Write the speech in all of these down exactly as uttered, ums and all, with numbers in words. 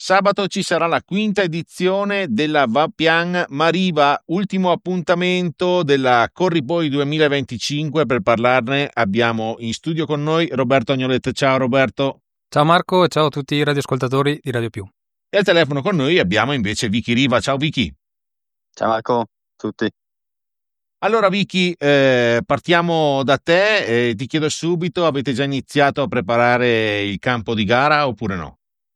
Sabato ci sarà la quinta edizione della Vapian Mariva, ultimo appuntamento della Corripoi duemilaventicinque. Per parlarne abbiamo in studio con noi Roberto Agnolet. Ciao Roberto. Ciao Marco e ciao a tutti i radioascoltatori di Radio Più. E al telefono con noi abbiamo invece Vicky Riva. Ciao Vicky. Ciao Marco, tutti. Allora Vicky, eh, partiamo da te e ti chiedo subito, avete già iniziato a preparare il campo di gara oppure no?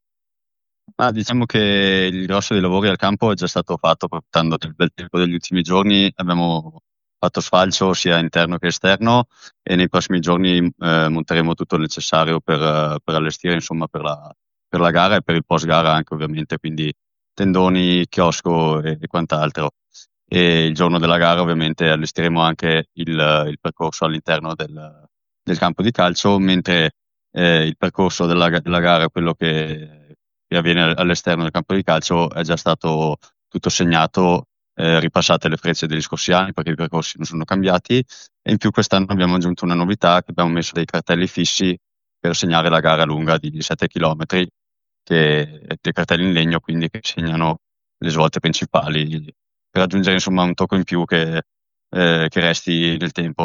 Ah, diciamo che il grosso dei lavori al campo è già stato fatto portando del bel tempo degli ultimi giorni. Abbiamo fatto sfalcio sia interno che esterno e nei prossimi giorni eh, monteremo tutto il necessario per, uh, per allestire insomma per la, per la gara e per il post gara anche ovviamente, quindi tendoni, chiosco e, e quant'altro. E il giorno della gara ovviamente allestiremo anche il, il percorso all'interno del, del campo di calcio, mentre eh, il percorso della, della gara, quello che, che avviene all'esterno del campo di calcio, è già stato tutto segnato, eh, ripassate le frecce degli scorsi anni perché i percorsi non sono cambiati, e in più quest'anno abbiamo aggiunto una novità, che abbiamo messo dei cartelli fissi per segnare la gara lunga di sette chilometri, che, dei cartelli in legno quindi che segnano le svolte principali, per aggiungere insomma un tocco in più che, eh, che resti nel tempo.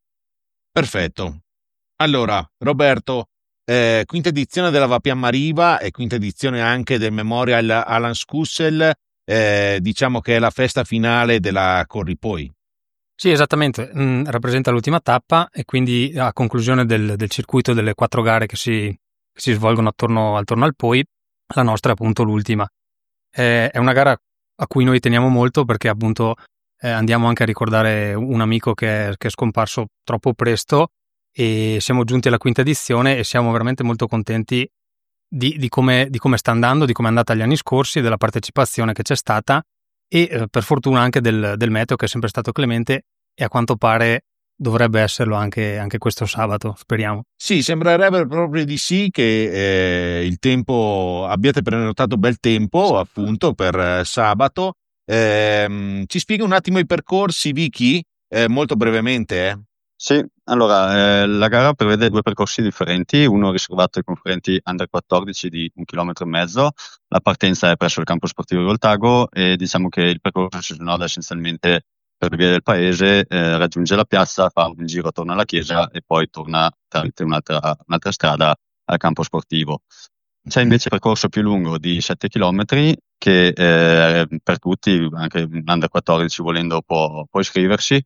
Perfetto. Allora, Roberto, eh, quinta edizione della Vapian Mariva e quinta edizione anche del Memorial Alan Scussel, eh, diciamo che è la festa finale della Corripoi. Sì, esattamente, mm, rappresenta l'ultima tappa e quindi a conclusione del, del circuito delle quattro gare che si, che si svolgono attorno, attorno al Poi, la nostra è appunto l'ultima. Eh, è una gara a cui noi teniamo molto perché appunto eh, andiamo anche a ricordare un amico che è, che è scomparso troppo presto, e siamo giunti alla quinta edizione e siamo veramente molto contenti di, di, come, di come sta andando, di come è andata gli anni scorsi, della partecipazione che c'è stata e eh, per fortuna anche del, del meteo, che è sempre stato clemente e a quanto pare dovrebbe esserlo anche, anche questo sabato, speriamo. Sì, sembrerebbe proprio di sì, che eh, il tempo, abbiate prenotato bel tempo appunto per eh, sabato. Eh, ci spieghi un attimo i percorsi, Vicky? Eh, molto brevemente, eh? Sì, allora, eh, la gara prevede due percorsi differenti, uno riservato ai concorrenti under quattordici di un chilometro e mezzo. La partenza è presso il campo sportivo di Voltago e diciamo che il percorso si snoda essenzialmente per le vie del paese, eh, raggiunge la piazza, fa un giro attorno alla chiesa e poi torna tramite un'altra, un'altra strada al campo sportivo. C'è invece il percorso più lungo di sette chilometri che eh, per tutti, anche under quattordici volendo può, può iscriversi.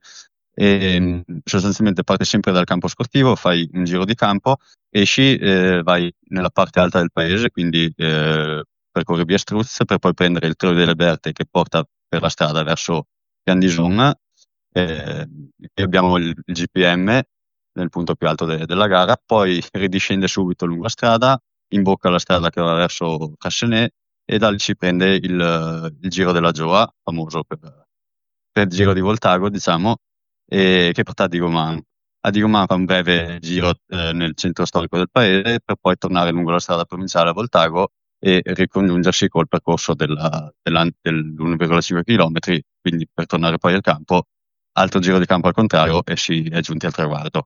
E sostanzialmente parti sempre dal campo sportivo, fai un giro di campo, esci, eh, vai nella parte alta del paese, quindi eh, percorri via Struz per poi prendere il Trio delle Berte che porta per la strada verso Piandison, eh, e abbiamo il, il G P M nel punto più alto de- della gara, poi ridiscende subito lungo la strada, imbocca la strada che va verso Cassenet e da lì ci prende il, il Giro della Gioa, famoso per, per il Giro di Voltago, diciamo, e che porta a Digoman. A Digoman fa un breve giro eh, nel centro storico del paese per poi tornare lungo la strada provinciale a Voltago e ricongiungersi col percorso della, della, dell'uno virgola cinque chilometri, quindi per tornare poi al campo, altro giro di campo al contrario e si è giunti al traguardo.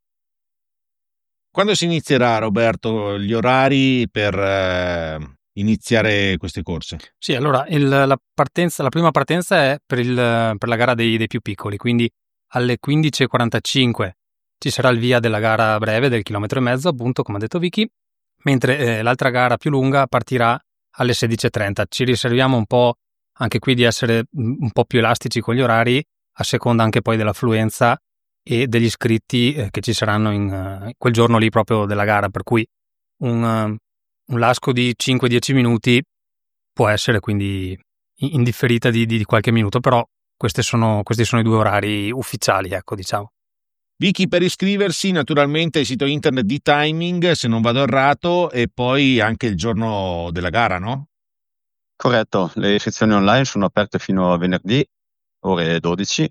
Quando si inizierà, Roberto, gli orari per eh, iniziare queste corse? Sì, allora il, la, partenza, la prima partenza è per, il, per la gara dei, dei più piccoli, quindi alle quindici e quarantacinque ci sarà il via della gara breve del chilometro e mezzo, appunto, come ha detto Vicky, mentre eh, l'altra gara più lunga partirà alle sedici e trenta. Ci riserviamo un po' anche qui di essere un po' più elastici con gli orari, a seconda anche poi dell'affluenza e degli iscritti eh, che ci saranno in uh, quel giorno lì proprio della gara, per cui un, uh, un lasco di cinque dieci minuti può essere quindi in differita di, di, di qualche minuto, però questi sono, questi sono i due orari ufficiali, ecco, diciamo. Vicky, per iscriversi naturalmente il sito internet di Timing, se non vado errato, e poi anche il giorno della gara, no? Corretto, le iscrizioni online sono aperte fino a venerdì, ore dodici,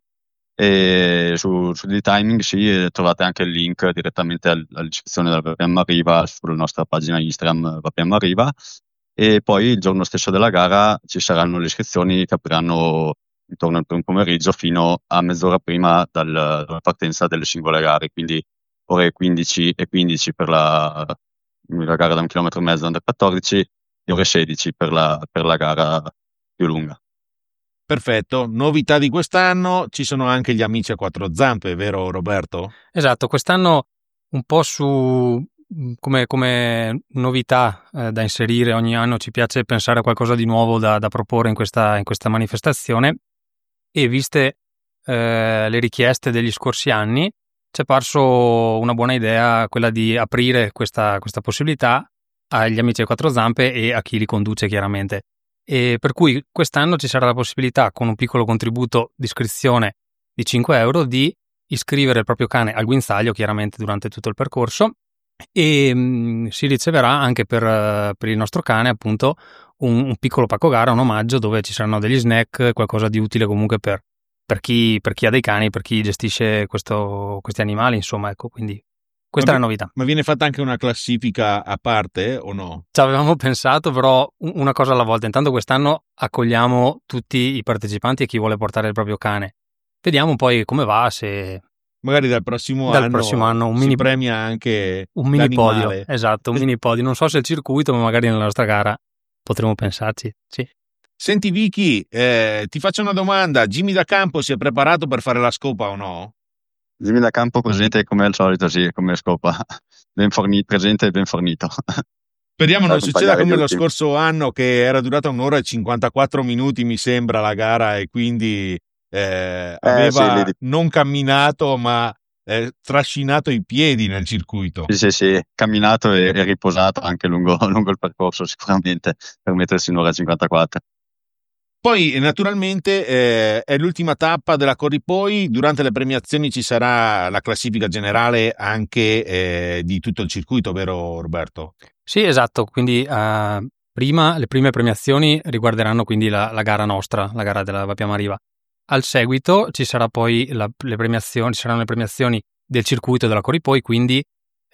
e su, su di Timing sì, trovate anche il link direttamente all'iscrizione della Vapian Mariva sulla nostra pagina Instagram Vapian Mariva, e poi il giorno stesso della gara ci saranno le iscrizioni che apriranno intorno al primo pomeriggio fino a mezz'ora prima dal, dalla partenza delle singole gare, quindi ore quindici e quindi per la, la gara da un chilometro e mezzo under quattordici le ore sedici per la, per la gara più lunga. Perfetto, novità di quest'anno, ci sono anche gli amici a quattro zampe, vero Roberto? Esatto, quest'anno un po' su come, come novità eh, da inserire ogni anno, ci piace pensare a qualcosa di nuovo da, da proporre in questa, in questa manifestazione, e viste eh, le richieste degli scorsi anni ci è parso una buona idea quella di aprire questa, questa possibilità agli amici a quattro zampe e a chi li conduce, chiaramente. E per cui quest'anno ci sarà la possibilità, con un piccolo contributo di iscrizione di cinque euro, di iscrivere il proprio cane al guinzaglio, chiaramente durante tutto il percorso, e mh, si riceverà anche per, per il nostro cane appunto un, un piccolo pacco gara, un omaggio, dove ci saranno degli snack, qualcosa di utile comunque per, per, chi, per chi ha dei cani, per chi gestisce questo, questi animali, insomma, ecco, quindi questa ma, è la novità. Ma viene fatta anche una classifica a parte o no? Ci avevamo pensato, però una cosa alla volta. Intanto quest'anno accogliamo tutti i partecipanti e chi vuole portare il proprio cane. Vediamo poi come va, se magari dal prossimo dal anno, prossimo anno un si mini, premia anche un mini podio. l'animale. Esatto, un mini podio. Non so se il circuito, ma magari nella nostra gara potremo pensarci. Sì. Senti Vicky, eh, ti faccio una domanda. Jimmy da Campo si è preparato per fare la scopa o no? Jimmy da Campo presente come al solito, sì, come scopa, ben fornito, presente e ben fornito. Speriamo non succeda come lo ultimi. scorso anno, che era durata un'ora e cinquantaquattro minuti, mi sembra, la gara, e quindi eh, aveva Eh, sì, lì... non camminato ma eh, trascinato i piedi nel circuito. Sì, sì, sì, camminato e, e riposato anche lungo, lungo il percorso, sicuramente, per mettersi un'ora e cinquantaquattro. Poi naturalmente eh, è l'ultima tappa della Corripoi. Durante le premiazioni ci sarà la classifica generale anche eh, di tutto il circuito, vero Roberto? Sì, esatto, quindi uh, prima le prime premiazioni riguarderanno quindi la, la gara nostra, la gara della Vappia Mariva. Al seguito ci sarà poi la, le premiazioni, ci saranno le premiazioni del circuito della Corripoi, quindi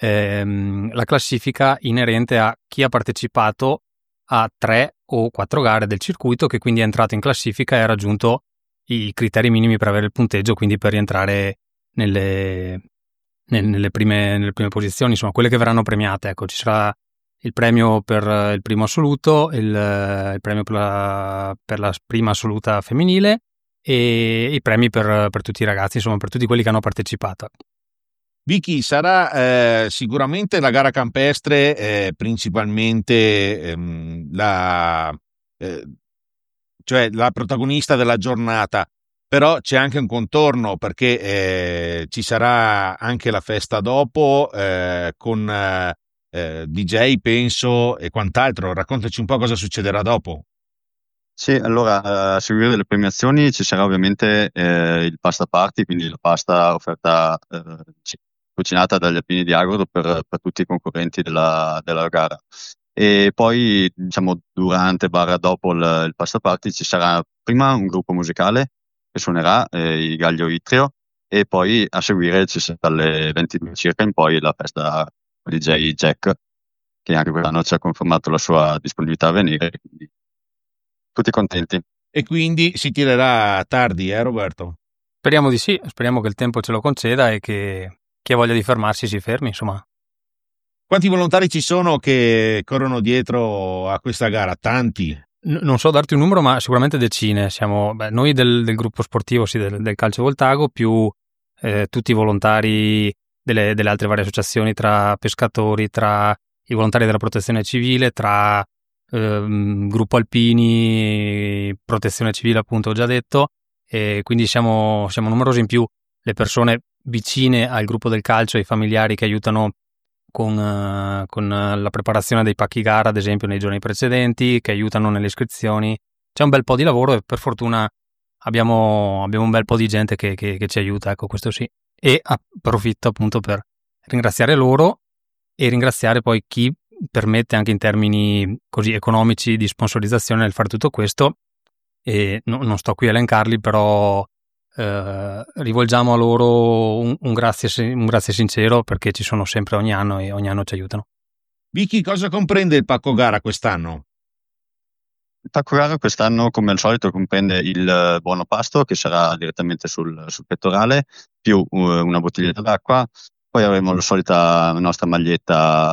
ehm, la classifica inerente a chi ha partecipato a tre o quattro gare del circuito, che quindi è entrato in classifica e ha raggiunto i criteri minimi per avere il punteggio, quindi per rientrare nelle, nelle, prime, nelle prime posizioni, insomma quelle che verranno premiate. Ecco, ci sarà il premio per il primo assoluto, il, il premio per la, per la prima assoluta femminile e i premi per, per tutti i ragazzi, insomma per tutti quelli che hanno partecipato. Vicky, sarà eh, sicuramente la gara campestre, eh, principalmente ehm, la, eh, cioè la protagonista della giornata, però c'è anche un contorno, perché eh, ci sarà anche la festa dopo eh, con eh, D J, penso, e quant'altro. Raccontaci un po' cosa succederà dopo. Sì, allora, eh, a seguire delle premiazioni ci sarà ovviamente eh, il pasta party, quindi la pasta offerta, eh, cucinata dagli alpini di Agordo per, per tutti i concorrenti della, della gara. E poi, diciamo, durante barra dopo il, il pasta party ci sarà prima un gruppo musicale che suonerà, eh, i Gaglio Itrio, e poi a seguire ci sarà alle ventidue circa in poi la festa D J Jack, che anche quest'anno ci ha confermato la sua disponibilità a venire, quindi tutti contenti. E quindi si tirerà tardi, eh Roberto? Speriamo di sì, speriamo che il tempo ce lo conceda e che chi ha voglia di fermarsi si fermi, insomma. Quanti volontari ci sono che corrono dietro a questa gara? Tanti? N- non so darti un numero, ma sicuramente decine. Siamo beh, noi del, del gruppo sportivo, sì, del, del Calcio Voltago, più eh, tutti i volontari delle, delle altre varie associazioni, tra pescatori, tra i volontari della protezione civile, tra ehm, gruppo alpini, protezione civile, appunto, ho già detto, e quindi siamo, siamo numerosi, in più le persone vicine al gruppo del calcio e i familiari che aiutano con, uh, con uh, la preparazione dei pacchi gara, ad esempio, nei giorni precedenti, che aiutano nelle iscrizioni. C'è un bel po' di lavoro e per fortuna abbiamo, abbiamo un bel po' di gente che, che, che ci aiuta, ecco, questo sì. E approfitto appunto per ringraziare loro e ringraziare poi chi permette anche in termini così economici di sponsorizzazione nel fare tutto questo, e no, non sto qui a elencarli, però eh, rivolgiamo a loro un, un, grazie, un grazie sincero, perché ci sono sempre ogni anno e ogni anno ci aiutano. Vicky, cosa comprende il pacco gara quest'anno? Il pacco gara quest'anno, come al solito, comprende il buono pasto, che sarà direttamente sul, sul pettorale, più uh, una bottiglietta d'acqua. Poi avremo la solita nostra maglietta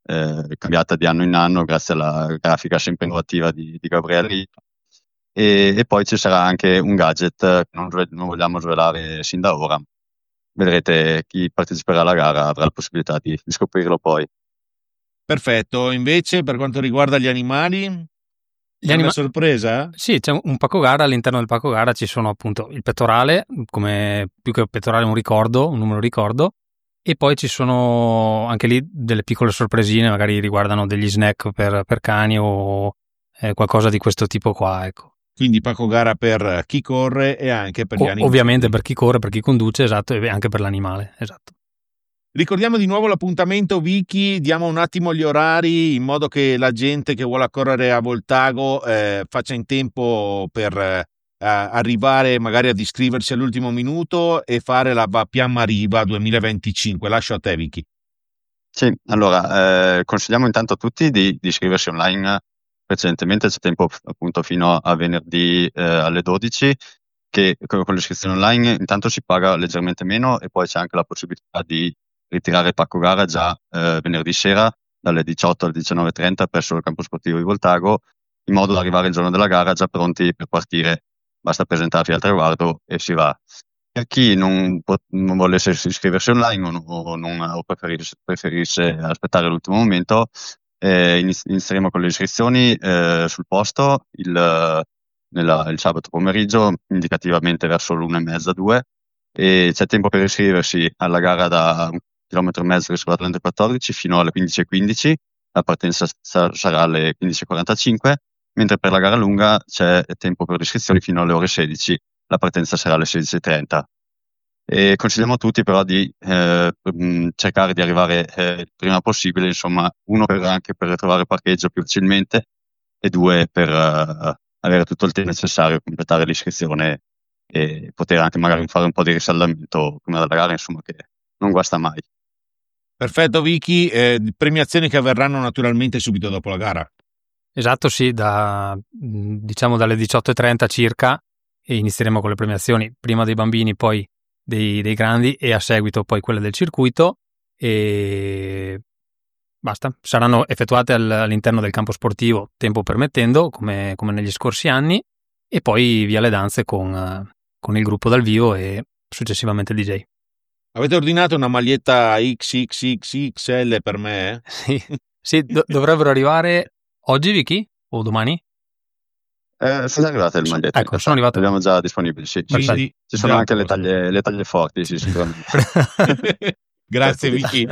eh, cambiata di anno in anno grazie alla grafica sempre innovativa di, di Gabriele Ripa. E, e poi ci sarà anche un gadget che non, non vogliamo svelare sin da ora. Vedrete chi parteciperà alla gara avrà la possibilità di, di scoprirlo poi. Perfetto, invece per quanto riguarda gli animali, Gli è anima- una sorpresa? Sì, c'è un pacco gara, all'interno del pacco gara ci sono appunto il pettorale, come più che pettorale un ricordo, un numero ricordo, e poi ci sono anche lì delle piccole sorpresine, magari riguardano degli snack per, per cani o eh, qualcosa di questo tipo qua, ecco. Quindi pacco gara per chi corre e anche per gli O- animali. ovviamente per chi corre, per chi conduce, esatto, e anche per l'animale, esatto. Ricordiamo di nuovo l'appuntamento, Vicky, diamo un attimo gli orari in modo che la gente che vuole correre a Voltago eh, faccia in tempo per eh, arrivare magari ad iscriversi all'ultimo minuto e fare la Vapiamma Riva duemilaventicinque. Lascio a te, Vicky. Sì, allora eh, consigliamo intanto a tutti di, di iscriversi online. Precedentemente c'è tempo appunto fino a venerdì eh, alle dodici, che con l'iscrizione online intanto si paga leggermente meno e poi c'è anche la possibilità di ritirare il pacco gara già eh, venerdì sera dalle diciotto alle diciannove e trenta presso il campo sportivo di Voltago, in modo da arrivare il giorno della gara già pronti per partire. Basta presentarvi al traguardo e si va. Per chi non, pot- non volesse iscriversi online o, o, non, o preferisse, preferisse aspettare l'ultimo momento, eh, iniz- inizieremo con le iscrizioni eh, sul posto il, nella- il sabato pomeriggio, indicativamente verso l'una e mezza, due, e c'è tempo per iscriversi alla gara da un chilometro e mezzo rispetto all'Under quattordici fino alle quindici e quindici. La partenza sa- sarà alle quindici e quarantacinque, mentre per la gara lunga c'è tempo per le iscrizioni fino alle ore sedici. La partenza sarà alle sedici e trenta. E consigliamo a tutti però di eh, mh, cercare di arrivare eh, il prima possibile, insomma, uno per, anche per trovare parcheggio più facilmente e due per uh, avere tutto il tempo necessario per completare l'iscrizione e poter anche magari fare un po' di riscaldamento prima della gara, insomma, che non guasta mai. Perfetto, Vicky. Eh, premiazioni che avverranno naturalmente subito dopo la gara. Esatto, sì, da, diciamo dalle diciotto e trenta circa e inizieremo con le premiazioni, prima dei bambini, poi dei, dei grandi e a seguito poi quelle del circuito e basta. Saranno effettuate all'interno del campo sportivo, tempo permettendo, come, come negli scorsi anni, e poi via le danze con, con il gruppo dal vivo e successivamente il D J. Avete ordinato una maglietta X X X X L per me? Sì, sì do- dovrebbero arrivare oggi, Vicky? O domani? Eh, sono arrivate le magliette. Ecco, sono arrivate. Le abbiamo già disponibili, sì. sì, sì. Ci sono anche le taglie, le taglie forti, sì, sicuramente. Grazie, Vicky.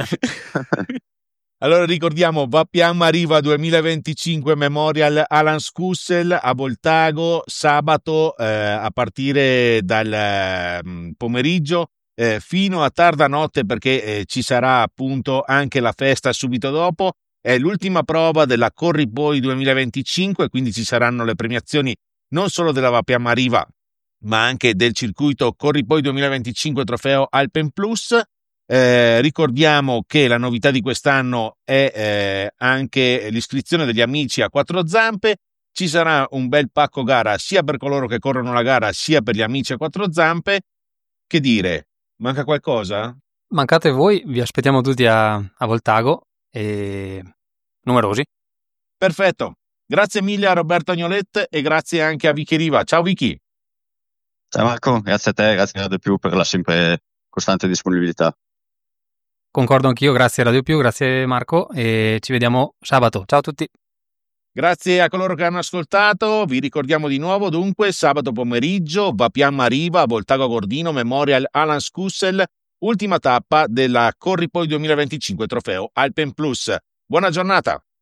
Allora ricordiamo Vapiamma Riva duemilaventicinque Memorial Alan Scussel a Voltago sabato eh, a partire dal eh, pomeriggio eh, fino a tarda notte, perché eh, ci sarà appunto anche la festa subito dopo. È l'ultima prova della Corri Poi duemilaventicinque, quindi ci saranno le premiazioni non solo della Vapiamma Riva ma anche del circuito Corri Poi duemilaventicinque Trofeo Alpen Plus. Eh, ricordiamo che la novità di quest'anno è eh, anche l'iscrizione degli amici a quattro zampe. Ci sarà un bel pacco gara sia per coloro che corrono la gara sia per gli amici a quattro zampe. Che dire, manca qualcosa? Mancate voi, vi aspettiamo tutti a, a Voltago e numerosi. Perfetto, grazie mille a Roberto Agnolet e grazie anche a Vicky Riva. Ciao Vicky. Ciao Marco, grazie a te, grazie a Radio Più per la sempre costante disponibilità. Concordo anch'io, grazie a Radio Più, grazie Marco e ci vediamo sabato. Ciao a tutti. Grazie a coloro che hanno ascoltato, vi ricordiamo di nuovo dunque sabato pomeriggio Vapiamma Riva a Voltago Gordino Memorial Alan Scussel, ultima tappa della Corri Poi duemilaventicinque Trofeo Alpen Plus. Buona giornata!